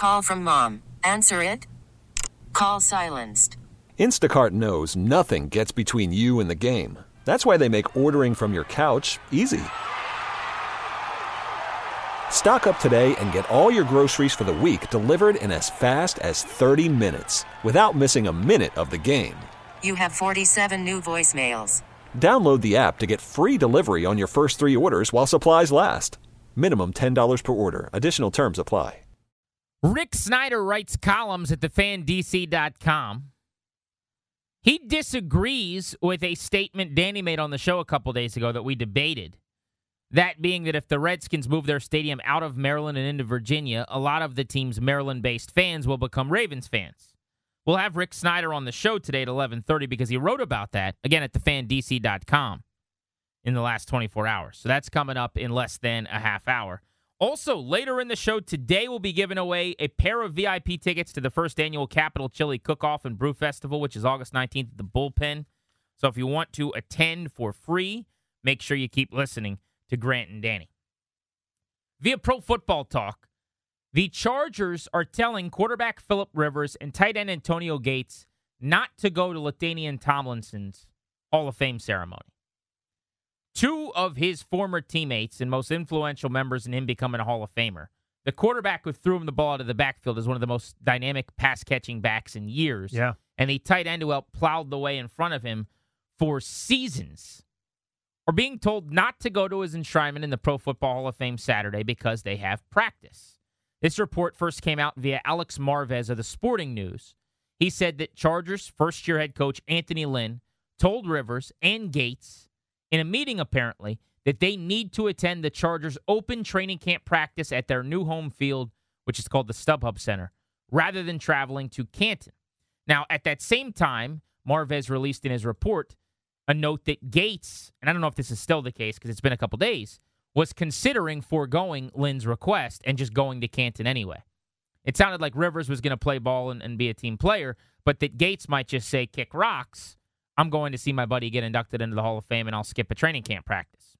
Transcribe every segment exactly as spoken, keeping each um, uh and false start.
Call from mom. Answer it. Call silenced. Instacart knows nothing gets between you and the game. That's why they make ordering from your couch easy. Stock up today and get all your groceries for the week delivered in as fast as thirty minutes without missing a minute of the game. You have forty-seven new voicemails. Download the app to get free delivery on your first three orders while supplies last. Minimum ten dollars per order. Additional terms apply. Rick Snyder writes columns at the fan D C dot com. He disagrees with a statement Danny made on the show a couple days ago that we debated. That being that if the Redskins move their stadium out of Maryland and into Virginia, a lot of the team's Maryland-based fans will become Ravens fans. We'll have Rick Snyder on the show today at eleven thirty because he wrote about that, again, at the fan D C dot com in the last twenty-four hours. So that's coming up in less than a half hour. Also, later in the show today, we'll be giving away a pair of V I P tickets to the first annual Capital Chili Cook-Off and Brew Festival, which is August nineteenth at the Bullpen. So if you want to attend for free, make sure you keep listening to Grant and Danny. Via Pro Football Talk, the Chargers are telling quarterback Phillip Rivers and tight end Antonio Gates not to go to LaDainian Tomlinson's Hall of Fame ceremony. Two of his former teammates and most influential members in him becoming a Hall of Famer. The quarterback who threw him the ball out of the backfield is one of the most dynamic pass-catching backs in years. Yeah. And the tight end who helped plowed the way in front of him for seasons are being told not to go to his enshrinement in the Pro Football Hall of Fame Saturday because they have practice. This report first came out via Alex Marvez of the Sporting News. He said that Chargers first-year head coach Anthony Lynn told Rivers and Gates in a meeting, apparently, that they need to attend the Chargers' open training camp practice at their new home field, which is called the StubHub Center, rather than traveling to Canton. Now, at that same time, Marvez released in his report a note that Gates, and I don't know if this is still the case because it's been a couple days, was considering foregoing Lynn's request and just going to Canton anyway. It sounded like Rivers was going to play ball and, and be a team player, but that Gates might just say, kick rocks, I'm going to see my buddy get inducted into the Hall of Fame, and I'll skip a training camp practice.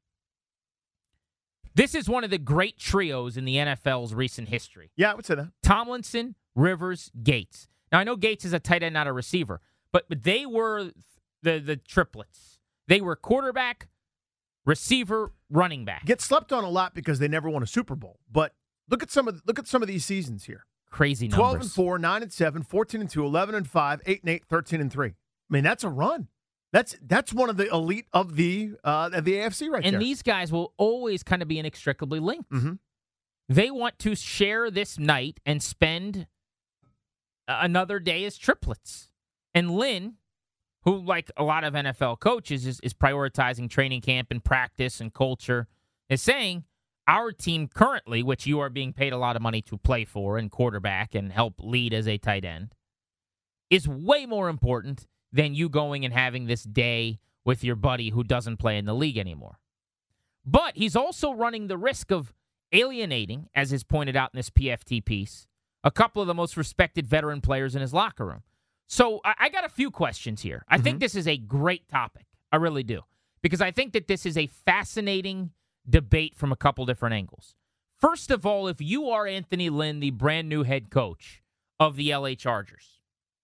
This is one of the great trios in the N F L's recent history. Yeah, I would say that. Tomlinson, Rivers, Gates. Now, I know Gates is a tight end, not a receiver, but, but they were the, the triplets. They were quarterback, receiver, running back. Get slept on a lot because they never won a Super Bowl. But look at some of look at some of these seasons here. Crazy numbers. twelve and four, nine and seven, fourteen and two, eleven and five, eight and eight, thirteen and three. I mean, that's a run. That's that's one of the elite of the uh, of the A F C right and there. And these guys will always kind of be inextricably linked. Mm-hmm. They want to share this night and spend another day as triplets. And Lynn, who, like a lot of N F L coaches, is, is prioritizing training camp and practice and culture, is saying our team currently, which you are being paid a lot of money to play for and quarterback and help lead as a tight end, is way more important than you going and having this day with your buddy who doesn't play in the league anymore. But he's also running the risk of alienating, as is pointed out in this P F T piece, a couple of the most respected veteran players in his locker room. So I, I got a few questions here. I mm-hmm. think this is a great topic. I really do. Because I think that this is a fascinating debate from a couple different angles. First of all, if you are Anthony Lynn, the brand new head coach of the L A Chargers,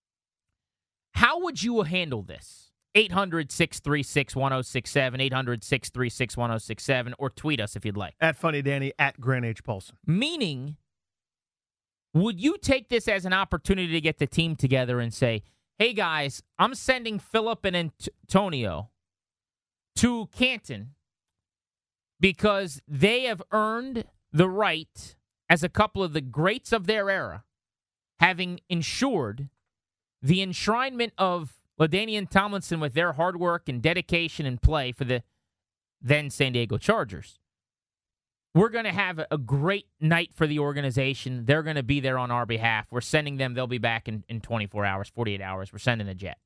how would you handle this? eight hundred, six three six, one oh six seven, eight hundred, six three six, one oh six seven, or tweet us if you'd like. At Funny Danny, at Grant H. Paulson. Meaning, would you take this as an opportunity to get the team together and say, hey, guys, I'm sending Phillip and Antonio to Canton because they have earned the right, as a couple of the greats of their era, having ensured the enshrinement of LaDainian Tomlinson with their hard work and dedication and play for the then San Diego Chargers. We're going to have a great night for the organization. They're going to be there on our behalf. We're sending them. They'll be back in, in twenty-four hours, forty-eight hours. We're sending a jet.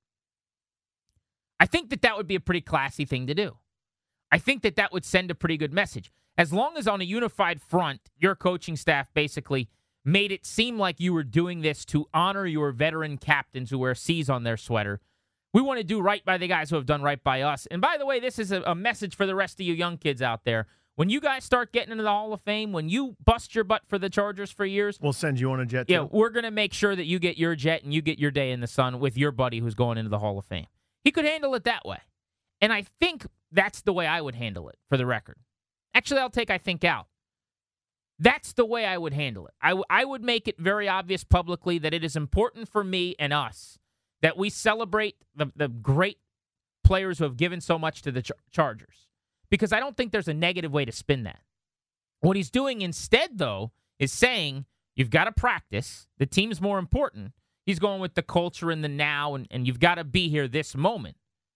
I think that that would be a pretty classy thing to do. I think that that would send a pretty good message. As long as on a unified front, your coaching staff basically made it seem like you were doing this to honor your veteran captains who wear C's on their sweater. We want to do right by the guys who have done right by us. And by the way, this is a, a message for the rest of you young kids out there. When you guys start getting into the Hall of Fame, when you bust your butt for the Chargers for years, we'll send you on a jet. Yeah, too. we're going to make sure that you get your jet and you get your day in the sun with your buddy who's going into the Hall of Fame. He could handle it that way. And I think that's the way I would handle it, for the record. Actually, I'll take I think out. That's the way I would handle it. I, w- I would make it very obvious publicly that it is important for me and us that we celebrate the, the great players who have given so much to the Char- Chargers. Because I don't think there's a negative way to spin that. What he's doing instead, though, is saying you've got to practice. The team's more important. He's going with the culture and the now, and, and you've got to be here this moment.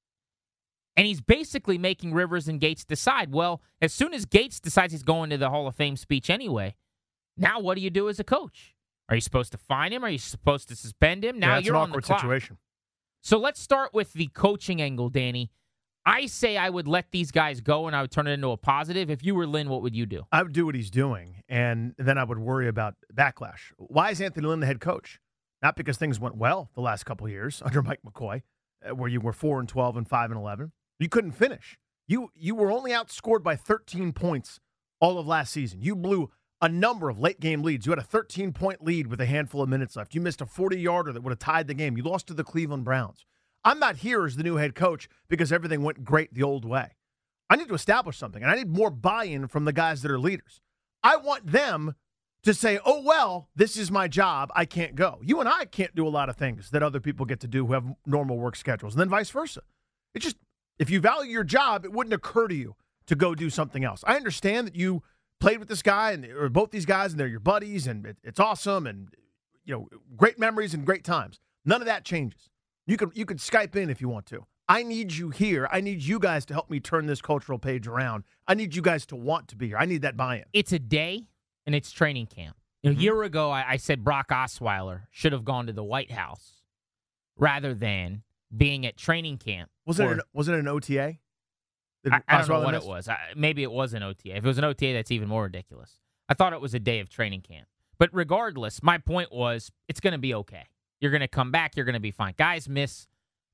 And he's basically making Rivers and Gates decide, well, as soon as Gates decides he's going to the Hall of Fame speech anyway, now what do you do as a coach? Are you supposed to fine him? Are you supposed to suspend him? Now yeah, you're an on the awkward clock. Situation. So let's start with the coaching angle, Danny. I say I would let these guys go and I would turn it into a positive. If you were Lynn, what would you do? I would do what he's doing, and then I would worry about backlash. Why is Anthony Lynn the head coach? Not because things went well the last couple of years under Mike McCoy, where you were four and twelve and five and eleven. You couldn't finish. You you were only outscored by thirteen points all of last season. You blew a number of late game leads. You had a thirteen-point lead with a handful of minutes left. You missed a forty-yarder that would have tied the game. You lost to the Cleveland Browns. I'm not here as the new head coach because everything went great the old way. I need to establish something, and I need more buy-in from the guys that are leaders. I want them to say, oh, well, this is my job. I can't go. You and I can't do a lot of things that other people get to do who have normal work schedules, and then vice versa. It's just, if you value your job, it wouldn't occur to you to go do something else. I understand that you played with this guy and or both these guys, and they're your buddies, and it, it's awesome, and you know, great memories and great times. None of that changes. You could you could Skype in if you want to. I need you here. I need you guys to help me turn this cultural page around. I need you guys to want to be here. I need that buy-in. It's a day, and it's training camp. A mm-hmm. year ago, I, I said Brock Osweiler should have gone to the White House rather than being at training camp. Was it an, was it an O T A? I, I don't know what missed? it was. I, maybe it was an O T A. If it was an O T A, that's even more ridiculous. I thought it was a day of training camp. But regardless, my point was it's going to be okay. You're going to come back. You're going to be fine. Guys miss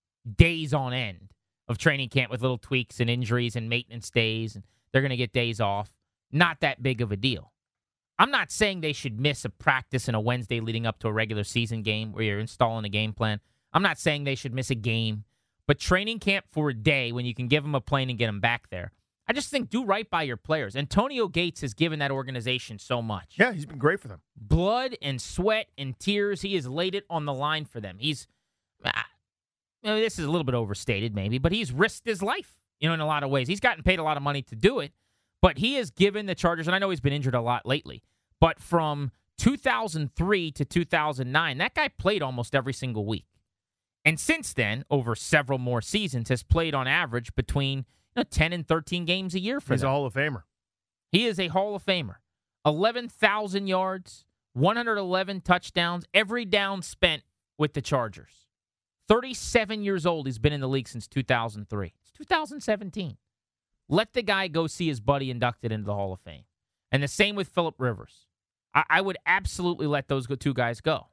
days on end of training camp with little tweaks and injuries and maintenance days, and they're going to get days off. Not that big of a deal. I'm not saying they should miss a practice in a Wednesday leading up to a regular season game where you're installing a game plan. I'm not saying they should miss a game. But training camp for a day when you can give them a plane and get them back there, I just think do right by your players. Antonio Gates has given that organization so much. Yeah, he's been great for them. Blood and sweat and tears. He has laid it on the line for them. He's, uh, you know, this is a little bit overstated maybe, but he's risked his life, you know, in a lot of ways. He's gotten paid a lot of money to do it, but he has given the Chargers, and I know he's been injured a lot lately, but from two thousand three to two thousand nine, that guy played almost every single week. And since then, over several more seasons, has played on average between you know, ten and thirteen games a year for He's them. a Hall of Famer. He is a Hall of Famer. eleven thousand yards, one hundred eleven touchdowns, every down spent with the Chargers. thirty-seven years old. He's been in the league since two thousand three. It's two thousand seventeen. Let the guy go see his buddy inducted into the Hall of Fame. And the same with Phillip Rivers. I, I would absolutely let those two guys go.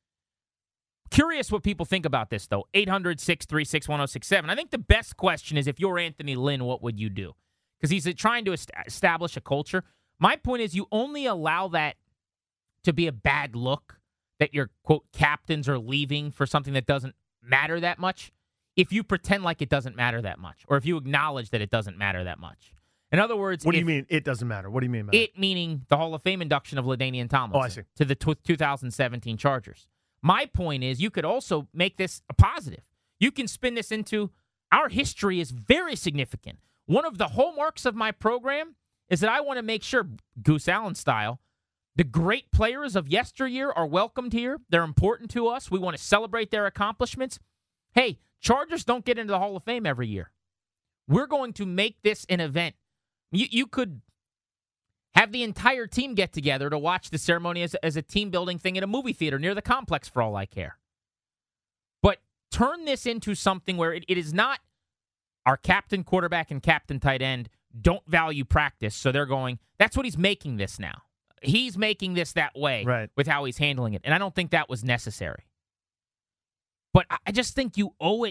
Curious what people think about this, though. eight hundred, six three six, one oh six seven. I think the best question is, if you're Anthony Lynn, what would you do? Because he's trying to est- establish a culture. My point is, you only allow that to be a bad look, that your, quote, captains are leaving for something that doesn't matter that much, if you pretend like it doesn't matter that much, or if you acknowledge that it doesn't matter that much. In other words, what do if, you mean it doesn't matter? What do you mean by it? That? Meaning the Hall of Fame induction of LaDainian Tomlinson oh, I see. to the t- two thousand seventeen Chargers. My point is, you could also make this a positive. You can spin this into, our history is very significant. One of the hallmarks of my program is that I want to make sure, Goose Allen style, the great players of yesteryear are welcomed here. They're important to us. We want to celebrate their accomplishments. Hey, Chargers don't get into the Hall of Fame every year. We're going to make this an event. You, you could have the entire team get together to watch the ceremony as, as a team-building thing at a movie theater near the complex, for all I care. But turn this into something where it, it is not our captain, quarterback, and captain tight end don't value practice, so they're going, that's what he's making this now. He's making this that way right. with how he's handling it, and I don't think that was necessary. But I just think you owe it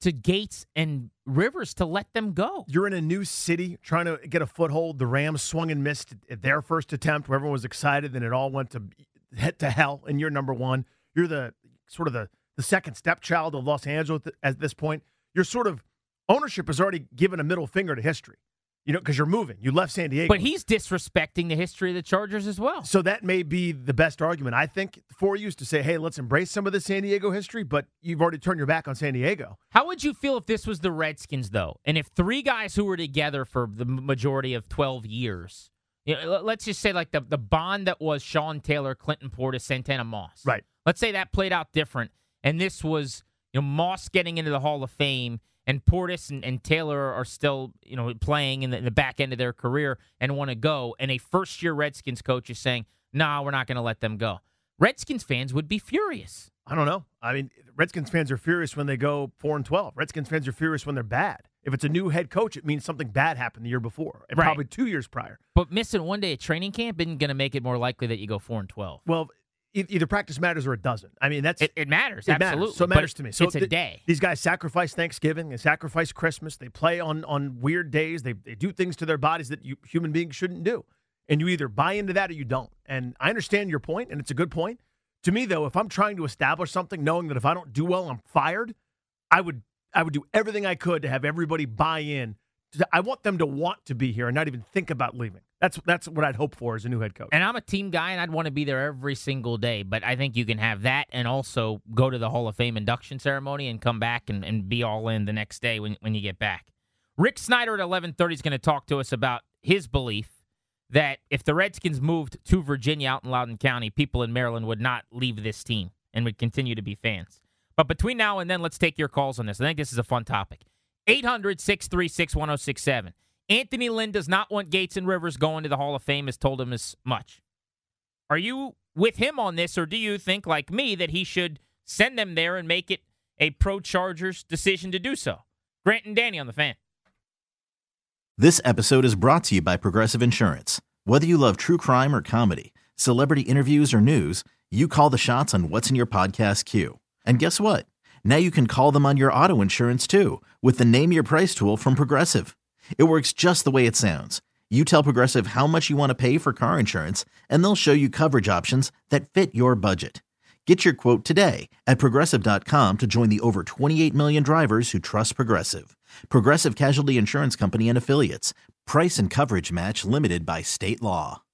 to Gates and Rivers to let them go. You're in a new city trying to get a foothold. The Rams swung and missed at their first attempt where everyone was excited, then it all went to head to hell, and you're number one. You're the sort of the, the second stepchild of Los Angeles at this point. You're sort of, ownership has already given a middle finger to history, you know, because you're moving. You left San Diego. But he's disrespecting the history of the Chargers as well. So that may be the best argument, I think, for you is to say, hey, let's embrace some of the San Diego history, but you've already turned your back on San Diego. How would you feel if this was the Redskins, though, and if three guys who were together for the majority of twelve years, you know, let's just say like the, the bond that was Sean Taylor, Clinton Portis, Santana Moss. Right. Let's say that played out different, and this was, you know, Moss getting into the Hall of Fame, and Portis and, and Taylor are still, you know, playing in the, in the back end of their career and want to go, and a first-year Redskins coach is saying, nah, we're not going to let them go. Redskins fans would be furious. I don't know. I mean, Redskins fans are furious when they go four and twelve. Redskins fans are furious when they're bad. If it's a new head coach, it means something bad happened the year before, and right. probably two years prior. But missing one day at training camp isn't going to make it more likely that you go four and twelve. Well, e- either practice matters or it doesn't. I mean, that's it. It matters. It absolutely. matters. So it matters to me. So it's a th- day. These guys sacrifice Thanksgiving. They sacrifice Christmas. They play on on weird days. They they do things to their bodies that you, human beings shouldn't do. And you either buy into that or you don't. And I understand your point, and it's a good point. To me, though, if I'm trying to establish something, knowing that if I don't do well, I'm fired, I would I would do everything I could to have everybody buy in. I want them to want to be here and not even think about leaving. That's that's what I'd hope for as a new head coach. And I'm a team guy, and I'd want to be there every single day. But I think you can have that and also go to the Hall of Fame induction ceremony and come back and, and be all in the next day when, when you get back. Rick Snyder at eleven thirty is going to talk to us about his belief that if the Redskins moved to Virginia out in Loudoun County, people in Maryland would not leave this team and would continue to be fans. But between now and then, let's take your calls on this. I think this is a fun topic. eight hundred, six three six, one oh six seven. Anthony Lynn does not want Gates and Rivers going to the Hall of Fame, has told him as much. Are you with him on this, or do you think, like me, that he should send them there and make it a pro-Chargers decision to do so? Grant and Danny on the Fan. This episode is brought to you by Progressive Insurance. Whether you love true crime or comedy, celebrity interviews or news, you call the shots on what's in your podcast queue. And guess what? Now you can call them on your auto insurance too with the Name Your Price tool from Progressive. It works just the way it sounds. You tell Progressive how much you want to pay for car insurance, and they'll show you coverage options that fit your budget. Get your quote today at Progressive dot com to join the over twenty-eight million drivers who trust Progressive. Progressive Casualty Insurance Company and Affiliates. Price and coverage match limited by state law.